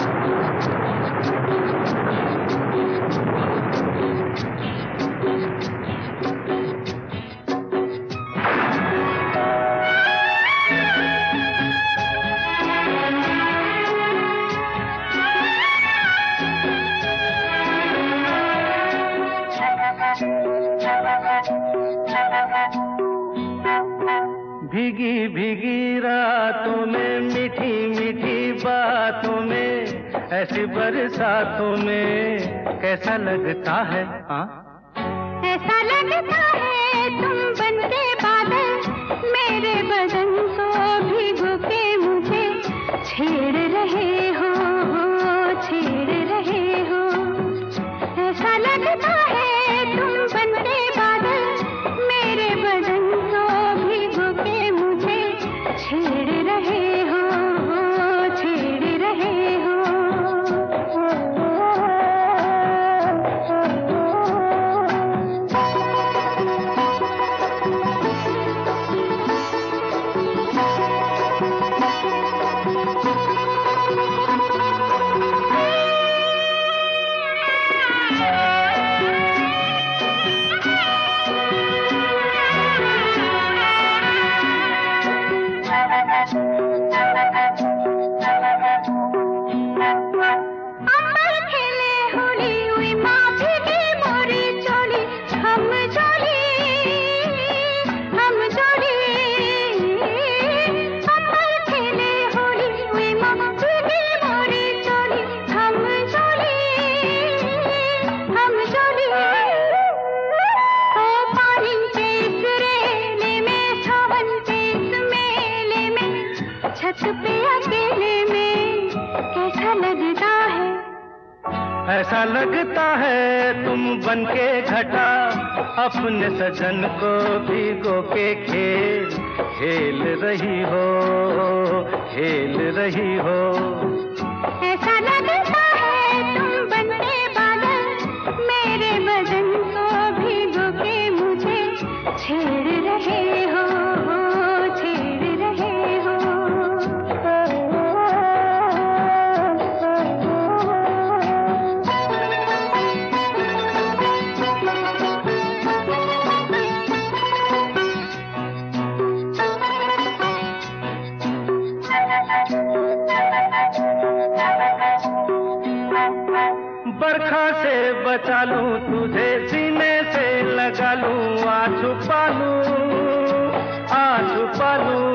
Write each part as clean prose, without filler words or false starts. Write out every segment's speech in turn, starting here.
भीगी भीगी रातों में, मीठी मीठी बातों में, ऐसी बरसातों में कैसा लगता है? हाँ, ऐसा लगता है तुम बनके बादल, मेरे बदन को भिगो के मुझे छेड़ रहे हो, छेड़ रहे हो। ऐसा लगता है तुम बनके बादल, मेरे बदन को भिगो के मुझे छेड़ रहे हो, छेड़ रहे हो। छत पे अकेले में कैसा लगता है? ऐसा लगता है तुम बनके घटा, अपने सजन को भिगो के खेल रही हो, खेल रही हो। ऐसा लगता है तुम बनके बादल, मेरे बदन को भिगो के मुझे छेड़ रहे हो, छेड़ रहे हो। बरखा से बचा लूं तुझे, सीने से लगा लूं, आ छुपा लूं।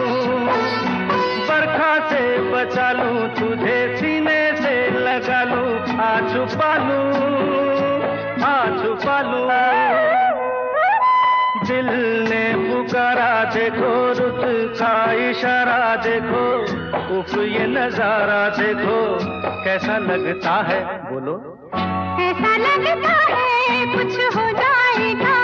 बरखा से बचा लूं तुझे, सीने से लगा लूं, आ छुपा लूं। दिल ने पुकारा देखो, रुत का इशारा देखो, उफ ये नजारा देखो, कैसा लगता है? बोलो। ऐसा लगता है कुछ हो जाएगा।